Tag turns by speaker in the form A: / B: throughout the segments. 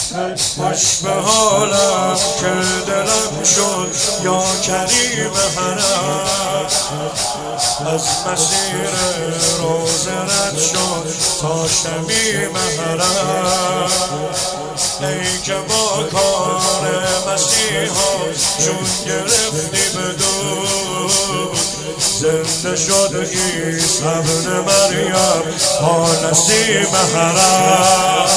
A: خوش به حالم که دلم شد یا کریم حرم، از مسیر روزه رد شد تا شمیم حرم. ای که با کار مسیحا چون گرفتی بدون، زنده شد عیسی ابن مریم با نسیم حرم.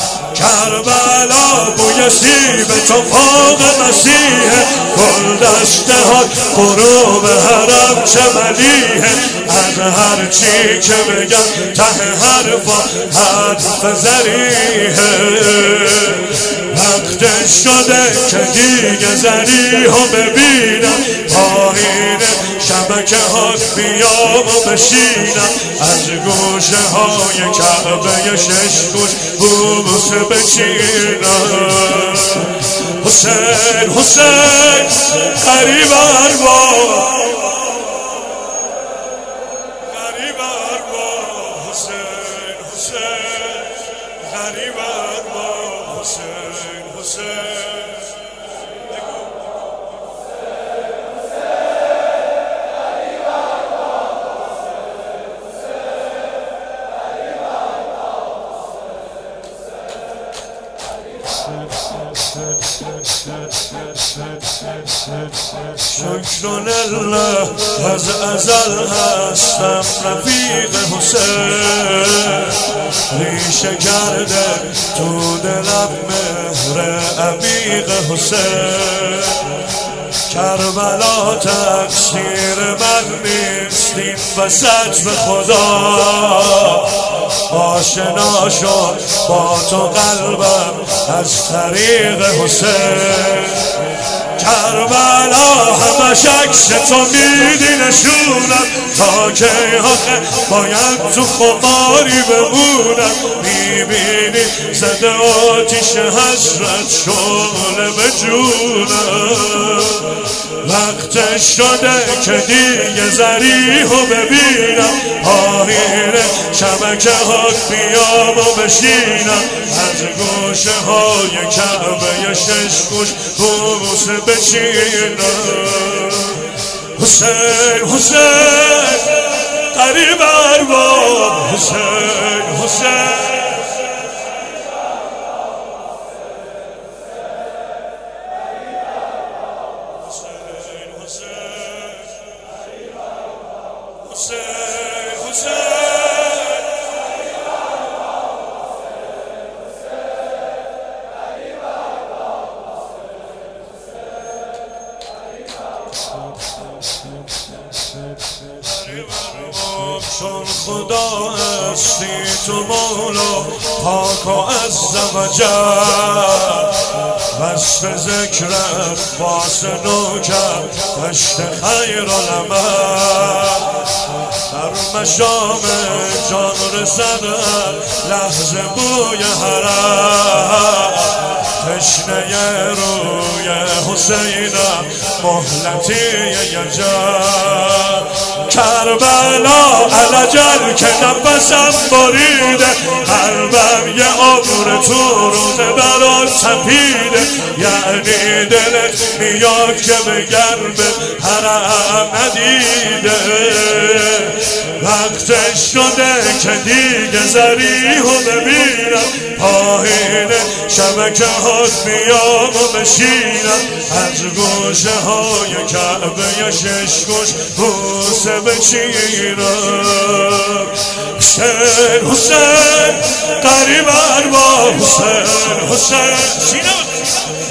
A: کربلا بوی سیب تو فوق مسیح، گل دسته ها غروب حرم چه ملیحه. از هر چی که بگم ته حرفا حرف زریحه. وقت شده که دیگه زریحو ببینم، پایین شبکه ها بیام و بشینم. از گوشه های کعبه 6 گوش بوسه بچینم. حسین حسین غریب ارباب، غریب ارباب، حسین حسین غریب ارباب، حسین حسین. شکرالله از ازل هستم رفیق حسین، ریشه کرده تو دلم مهر عمیق حسین. کربلا تقصیر من نیست، این وسط به خدا آشنا شد با تو قلبم از طریق حسین. کربلا همش عکس تو میدی نشونم، تا که آخه باید تو خماری بمونم. میبینی زده آتیش حسرت شعله به جونم. وقت شده که دیگه زریحو ببینم، پایین شبکه ها بیام و بشینم. از گوشه های کعبه 6 گوش بوسه بچینم. حسین حسین غریب ارباب، حسین حسین چون خدا هستی تو مولا پاک و عزوجل، وصف ذکرت واسه نوکر دشت خیر العمل. در مشام جان رسد لحظه بوی حرم، تشنه روی حسینم مهلتی یجل. کربلا علجل که نفسم بریده، قلبم یه عمر تو روزه برات تپیده. یعنی دلت میاد که بگرم حرم ندیده. وقت شده که دیگه زریحو ببینم، پایین شبکه هات بیام و بشینم. از گوشه های کعبه 6 گوش بوسه بچینم. حسین حسین غریب ارباب، حسین حسین